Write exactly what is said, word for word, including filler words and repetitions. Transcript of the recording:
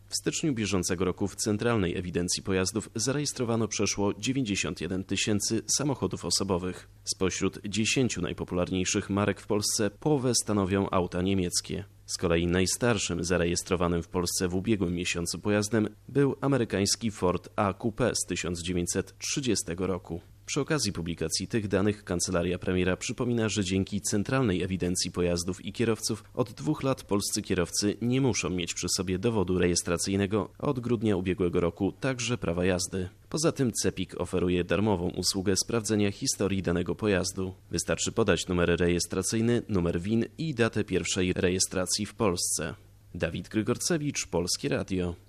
W styczniu bieżącego roku w Centralnej Ewidencji Pojazdów zarejestrowano przeszło dziewięćdziesiąt jeden tysięcy samochodów osobowych. Spośród dziesięciu najpopularniejszych marek w Polsce połowę stanowią auta niemieckie. Z kolei najstarszym zarejestrowanym w Polsce w ubiegłym miesiącu pojazdem był amerykański Ford A Coupe z tysiąc dziewięćset trzydziestego roku. Przy okazji publikacji tych danych kancelaria premiera przypomina, że dzięki Centralnej Ewidencji Pojazdów i Kierowców od dwóch lat polscy kierowcy nie muszą mieć przy sobie dowodu rejestracyjnego, a od grudnia ubiegłego roku także prawa jazdy. Poza tym CEPiK oferuje darmową usługę sprawdzenia historii danego pojazdu. Wystarczy podać numer rejestracyjny, numer V I N i datę pierwszej rejestracji w Polsce. Dawid Grygorcewicz, Polskie Radio.